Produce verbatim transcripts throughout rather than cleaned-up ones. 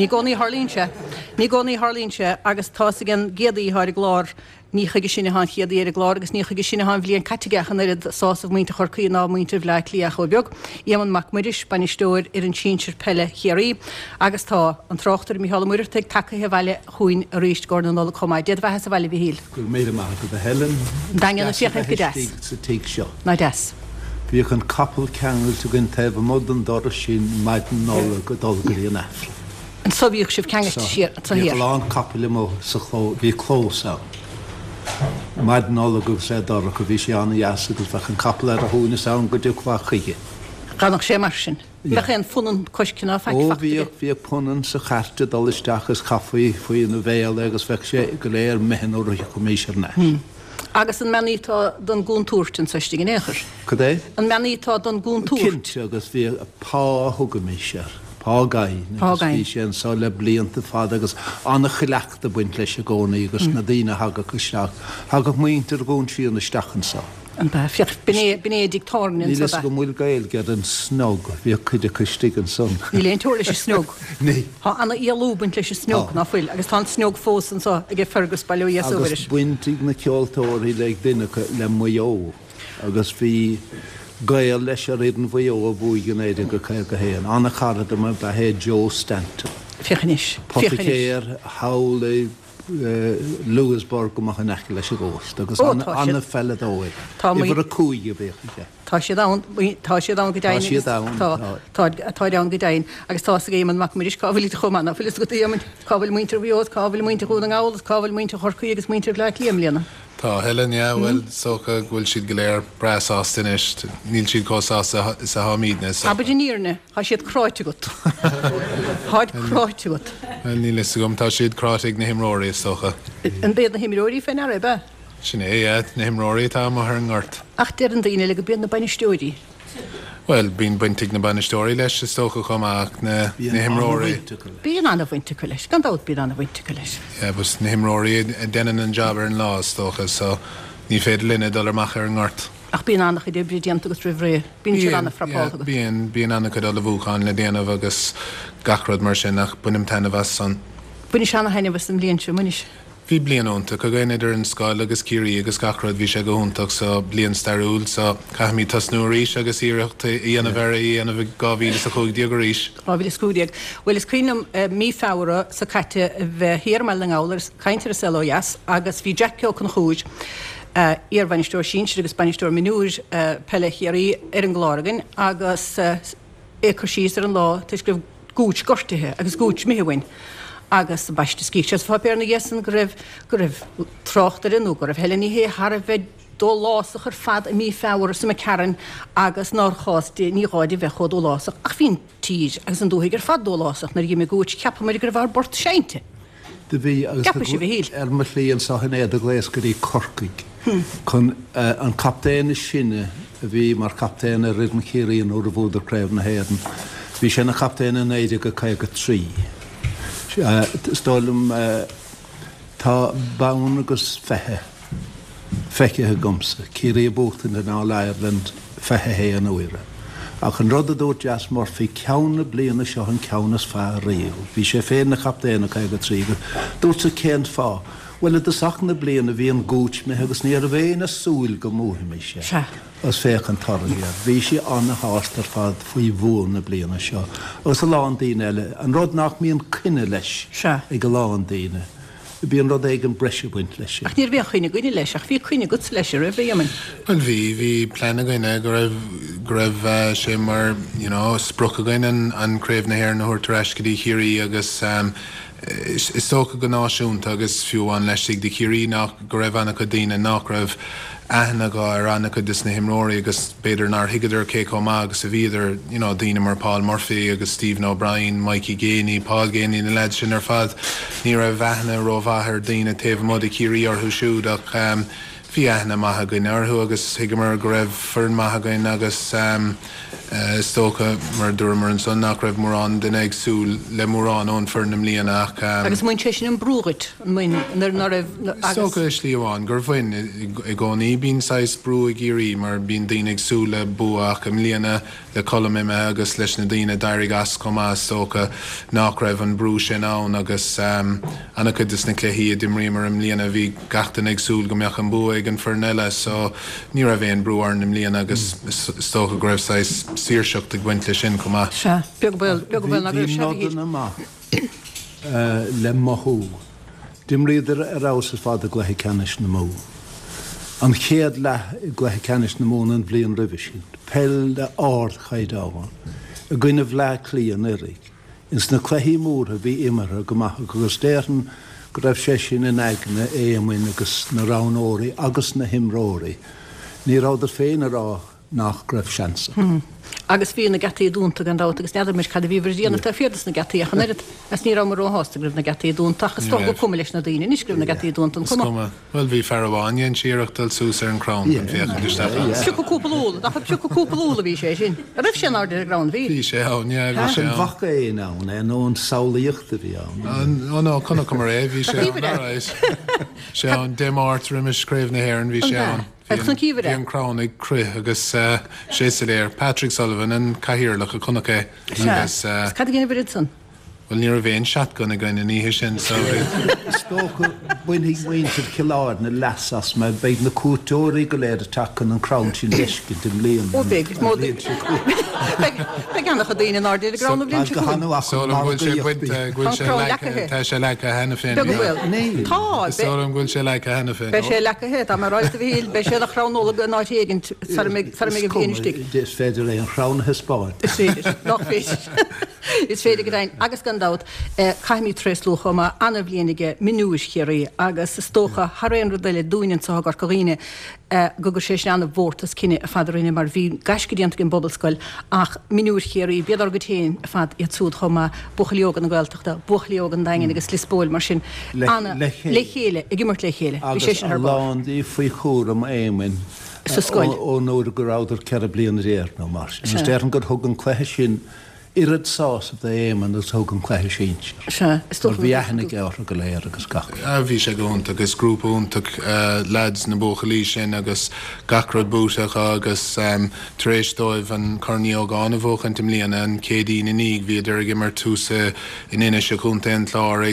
Ní gcónaí Harlínse, ní gcónaí Harlínse agus tá gan géadaí thar glár ní chuige sinna há chiaad ar glár agus ní chuige sinna há bhblionn catigechan ar sásamh muinte chorcaí ná muinte bhleith lí a chobeog. Íaman mac muiris banistóir ar an tíintir pelle chiarí agus tá an trochttar Micheál Muir teag take bhile chuin a ríist Gordon nóla comáid. Déad bheithe sa bhile bhí híl. Gur méad mar go Helen. Daine na siochan go des. Sa teag seo. Na des. Bhí an capal ceangail tu gin taobh mod an dora sin maid an nóla go dulgarí an efra. An sobíoch sibh ceangail siar sa hir. Bhí lán capal mó sa chló, bhí clós á. Maid an nóla go sé dora go bhí sé anna iasa go bheith an capal ar a húna saon go dú chá chuige. Ganach sé mar sin. Bheith an funan coiscinná feich Ó bhí bhí punan sa charte dalisteach as cafaí faoin na bhéal agus bheith sé go léir mehan ó go méisiar na. Agus an menítá don gún túirtin sa stigin éair. Cad é? An menítá don gún túirt. Cinnte agus bhí a pá thuga méisiar. Pá gain. Pá gain. Bhí sé an sá le blianta fád agus anna chileachta buint leis a gcónaí agus na dtíine haga go seach. Haga muintear gún síar na stachan sa. An ba fioch biné dictórnin Ní leis go múil gail gead an snog bhí chuide chu stigan son. Ní léon túir leis snog. Ní. Tá anna íalúbint leis snog ná fuil agus tá snog fós an sa ag fergus bailú ias Agus óiris. buintigh na ceoltóirí le duine le muo agus bhí gail leis a réan bhuió a bhuaig gan éidir go chuir go héan. Anna charad am ba hé Joe Stanton. Fichanis. Poticéir, Howley, Lewisburg go mach nech leis a ghost. Agus anna fellad óid. Ifor a cúige bhécha. Tá sé dán tá sé dán go dain. Tá sé dán. Tá tá dán go dain agus tá a géman mac muiris cábhfuil chumanna filis go dtíam cábhfuil muintear bhíod, cábhfuil muinte chuúna gáil, cábhfuil muinte chorcaí agus muintear le líam líana. Tá Helen ja bhfuil socha bhfuil siad go léir breástanis níl siad cosá sa hámídne. Aberdínírne há siad cráite got. Háid cráite got. Ní le gom tá siad cráigh na himróirí socha. An béad na himróirí féin ar be? Sin é na himróirí tá mar ar an gart. Ach dear an daine le go bíon na bainisteoirí. Well, bín buintig na banistóirí leis is tócha chumach na himróirí. Bíon anna bhainte go leis, gan dáit bíon anna bhainte go leis. Ja, bus na himróirí denan an jobbar an lás tócha, so ní féidir linne dul mach ar an gart. Ach bíon annach i débrí dianta go trifré, bíon siad anna frapáil go. Bíon bíon anna chud a bhúcháin le déanamh agus gachrad mar sin nach bunim tainna bheas san. Buine seanna haine bheits an líonse, munis. Bhí blianúnta, go gaiine idir an scáil agus cíirí agus gachrad bhí sé go húntaach sa blian starúil sa caithmí tasnúiríis agus íireachta íana bhera íana bh gáhíle sa chuig diagaríis. Gáhíle scúdiag. Well is cuiinem mí fára sa caite bheith hiarmal an álar caiintear a selóias agus bhí Jackio chun chúid ar bhainisteoir síns agus bainisteoir minúir pelle chiarí ar an gláragan agus é chu síos ar an lá tuis go gúid gortathe agus gúid mihain. Agus baiste skíis fá bearna ghesan go raibh go raibh trochttar inú go raibh helaní hé har bheith dó lásach ar fad a mí fáhar sa cean agus ná cháiste ní gáide bheith chodó lásach ach hín tír agus an dúthaigh ar fad dó lásach nar dhé gúid ceappa mar gur bhar bort seinte. De bhí agus ar mar líon sa hinnéad a gléas go dtí corcaig chun an captéine sinne a bhí mar captéine ridm chéiríon ó a bhúdar craibh na héan. Bhí sé na captéine néidir go caiig go trí. Stáilm tá bán agus fethe feice gomsa, cíí bútain in á Ireland fethe hé an uire. Ach an rud a dúirt deas mar fhí ceanna bliana seo an ceannas fá réú. Bhí sé féin na captéine caiig go trígur. Dúirt sa céan fá. Well it is achna bliana bhí an gúit me agus ní ar bhéin a súil go múthe mé sé. As féch an tarlia. Bhí sé anna hástar fad faoi bhúna bliana seo. Agus a lán daine eile, an rud nach míon cinenne leis ag go lán daine. Bí an rud ag an breise buint leis. Ach níor bhíon chuine goine leis, ach bhí chuine go leis ar bhí man. Well bhí hí plena goine go raibh go raibh sé mar sprucha goine an craobh na hhéir na thuirtar go dtí chiaí agus Is tócha go náisiúnta agus fiúháin leis de chiaí nach go raibh anna go dtíine nach raibh aithna go ar anna go dus na himróirí agus beidir nar higadidir cé comá agus a bhíidir daine mar Paul Murphy agus Stephen O'Brien, Mikey Gainey, Paul Gainey na leid sin ar fad ní raibh bheithna rómhathir daine taobh mud i chiaí orthú siúd ach bhí aithna maithagain orthú agus hiigeamar go raibh fern maithagain agus Stocha mar dúr mar an son nach raibh mór an den agsúl le mór an ón fearnam líanaach. Agus muin sé sin an brúgait nar raibh Stocha is líomháin gur bhain i gcónaí bín sais brú i géirí mar bín daoine agsúla buach am líana le columime agus leis na daoine dairigh as comá Stocha nach raibh an brú sin ann agus anna chud is na cléthaí dimrí mar am líana bhí gachtain agsúl go meach an bua ag an fearnile so ní raibh éon brú ar am líana agus Stocha go raibh sais síirseach ag bhaint le sin comá. Se beag bhfuil beag bhfuil na le mothú. Dim riidir arás is fád a glethe canis na mó. An chéad le glethe canis na mó an bblion ribh sin. Pell de áard chaidáhain. A gcuine bhlá clíon irig. Ins na cléthaí móra bhí imara go maith agus déan go raibh sé sin in aigna éamhain agus na ránóirí agus na himróirí. Ní ráidir féin ará nach raibh seansa. Agus bhí na gataí dúnta an dáta agus neidir mis cad bhíhar díanana tá fiadas na gataí a chuid as ní ramar óhásta gribh na gataí dúnta agus tó go cuma leis na daine, ní scríb na gataí dúnta an cuma. Well bhí fearháin siíireachtal sús ar an crán an fiochan de Piú go cúpalúla, da piú go cúpalúla bhí sé sin. A raibh sin áidir a grán bhí. Bhí sé ann, yeah, bhí sé an bhacha é ann, é nó an saolaíochta bhí ann. Ó nó chuna cum ré bhí sé an sé an démát rimis scríbh na hhéann bhí sé an. Bhí an crán ag cru agus sé léir Patrick Sullivan an caihirirlach a chunacha agus Cad gine bhid san? Well ní a bhéon seacan a gine níhe sin so Stocha buinigh muintir ciláir na lasas me beid na cútóirí go léir a tacan an crán sin leisci dim líon. Ó big, mó Be ganach a daine áidir a grán bblin go hanú a so bhfuil sé bhfuil sé tá sé le a hena fin. Tá So an bhfuil sé le a hena fin. Be sé lecha a mar ráid a bhíil be sé a chránóla go náithégint far mé a bhéanistí. Dés féidir é an chrán hispáin. Is féidir, nach féidir. Is féidir go dain agus gan dát caiimí tres lúcha má anna bblianige minúis chéirí agus Stocha Harréon rudaile dúinn sa gar choíine go gur sé anna bhórtas cinine a fadiríine mar bhí gaiscíanta gin bobalscoil ach minúir chéirí beadar go téin a fad iad chuma buchalíogan na ghilteachta buchalíogan dain agus lispóil mar sin anna le chéile i gimmart le chéile. Bhí sé sin lán í faoi chóir am éimin sa scoil ó nóir go ráidir ceir blion réir nó mar. Is déan gur thug an cléthe sin Irid sás of the aim and the token clash inch. Sure, it's still be a hannig out of Galera agus gach. A bhí sé going agus grúp úntaach lads na bóchalí sin agus gacrod búteach agus taréis dóibh an cornío gána bhóchan tim líana an cédí na níg bhíidir ag mar túsa in inis se chunta an tlár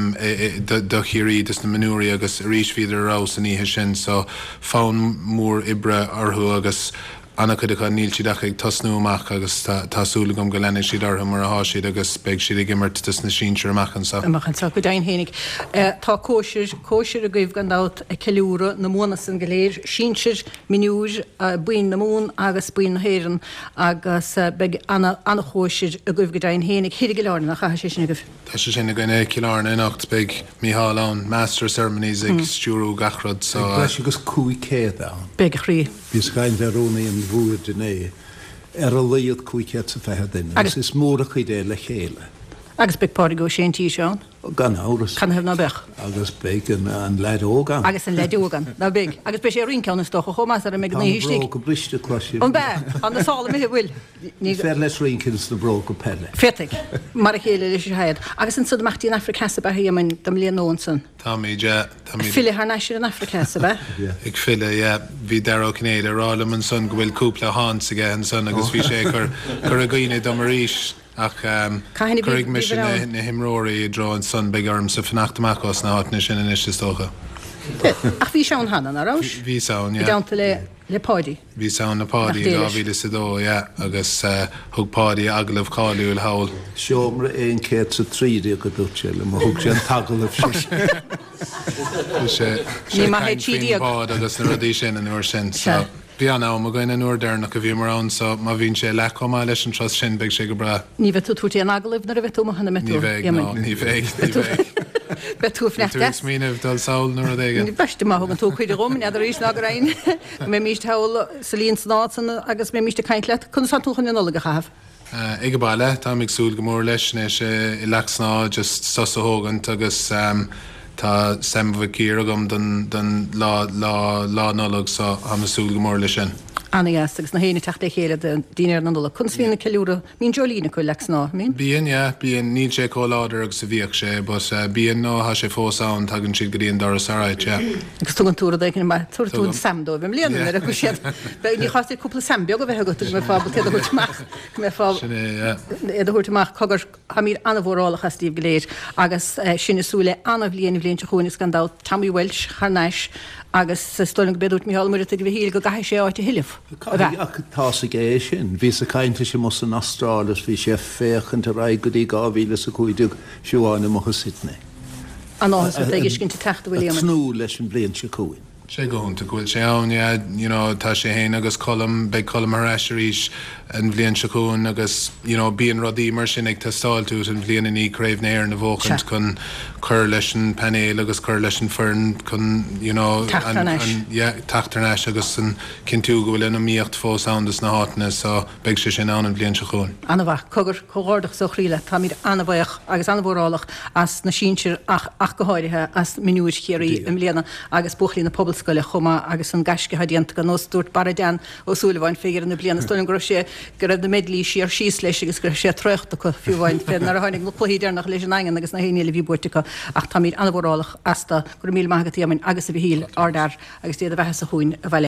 ag do chiirí dus na manúí agus ríis bhíidir rás an ihe sin so fán mór ibre arthú agus Anna could have níl siad ag tasnúach agus tásúla gom go lenne siad artha mar a háisiad agus beag siad ag immert tus na sínsir amachchan sa. Amachchan sa go dain hénig. Tá cóisiir cóisiir a gaibh gandát a ceúra na móna san goléir, sínsir, minúr, buin na mún agus buin na héiran agus beag anna chóisiir a gaibh go dain hénig hiad go learna nach chaise sin agah. Tá sé sin a gine cilána inacht beag Mícheál ann Master Ceremonies ag stúrú gachrod so. Leis agus cúi céad ann. Beag a chrí. Bhís gain bheróna an bhúir denné ar a leiad cúicet sa fethe duine. Agus is mór a chuidé le chéile. Agus beag pári go sé tí seán? Gan áras. Can hef na bech. Agus beag an leid ógan. Agus an leid ógan, na beag. Agus be sé rinceanna stocha chomás ar a meid na hístig. An bróg a briste cloisiir. An be, an na sála mi bhfuil. Fer leis rincins na bróg a pelle. Fetig, mar a chéile leis heiad. Agus an sud machtaí an Africasa ba hi am dam líon nónsan. Tá mí ja, tá mí. Fili har neisir an Africasa ba? Ig fili, ja, bhí daró cnéad a rála man son go bhfuil cúpla háns ige an son agus bhí sé chur chur a gine dom a ríis. Ach, um, chuig mis na himróí i dro an son beag arm sa fannachtamachos na hátna sin in isiste tócha. Ach bhí seán hanan arás? Bhí saon, ja. Bhí dáanta le le pádi? Bhí saon na pádi dá bhíle sa dó, ja, agus thug pádi aglah cáliú il hawl. Seomra éon céad sa trídi go dúte le má thug sé an tagalah sé. Ní má hé tídi pád agus na rudí sin an uair sin. Bhí an am a gine an údernach a bhí mar an so má bhín sé le comá leis an tros sin beag sé go bra. Ní bheith tú túirtí an agalibh na a bheith tú hanna metú. Ní bheith, no, ní bheith, ní bheith. Be tú fnecht Tú míanamh dul saoil nuair a dhéige. Ní beiste má thugann tú chuide rom, iad a rís ná rain. Mé míist heil sa líon snásan agus mé míiste caiint leat, chun san túchan an ola a chahaf. Ige baile, tá ag súil go mór leis is i leachsná just sos a hógant agus tá semhah cír agam den lá nolog sa am súil go mór lei sin. Anaas agus na héine teachta chéile díar an dola. Chun slína ceúra mín jolína chu lex ná mín? Bíon ja, bíon ní sé cóláidir agus sa bhíoh sé, bus bíon nó ha sé fósáin tagann siad go dtíon doras áráid, ja. Agus tugann túra d túún samdó bhím léanana ar a chu siad. Ní cháiste cúpla sambeag a bheith go me fábal cé chuirteach me fá iad chuirteach cogur ha mír anmhórálachas tíobh goléir agus sinna súla anmh líana bblionn chuúna scandál Tammy Welsh charnéis agus stoling beút míhallmara a bh híl go gaiith sé áit a hiileh. Tá sa gé sin, hí a caiinte sé mu an Austrrálas hí sé féchan a ra go dtí gáhíle a chuideag siúáinna mo Sydney. An áhas ag cinnte teachta bhfuil snú leis an blion se cuain. sé gohúnta bhfuil sé ann you know, tá sé héana agus colm be colm ar éis an bblion seún agus you know, bíon rodí mar sin ag tastáilú an bblion in íréibh néir na bhócant chun chur leis an penéil agus chur leis an fern chun you know, tatarnéis agus an cinú go bhfuil in míocht fós andas na hátainna so beag sé sin an an bblion seún. Anna bheith cogur chogáirdach so chríle tá míad anmhaoch agus anmhórálach as na síir ach, ach go háirithe as minúir chéirí im léana agus buchlí na pobl scoile chuma agus an gaisce hadíanta go nóstúirt baradean ó súlaháin féidir na bliana stoilm go sé go raibh na medlí siar síos leis agus go sé trochtta go fiúháin fé nar tháinig nó chluíidir nach leis an aigen agus na héine bhí buirtecha ach tá míad anmhórálach asta gur mí maigatí agus a bhí híl ardar agus déad a bheithe a chuin a bheile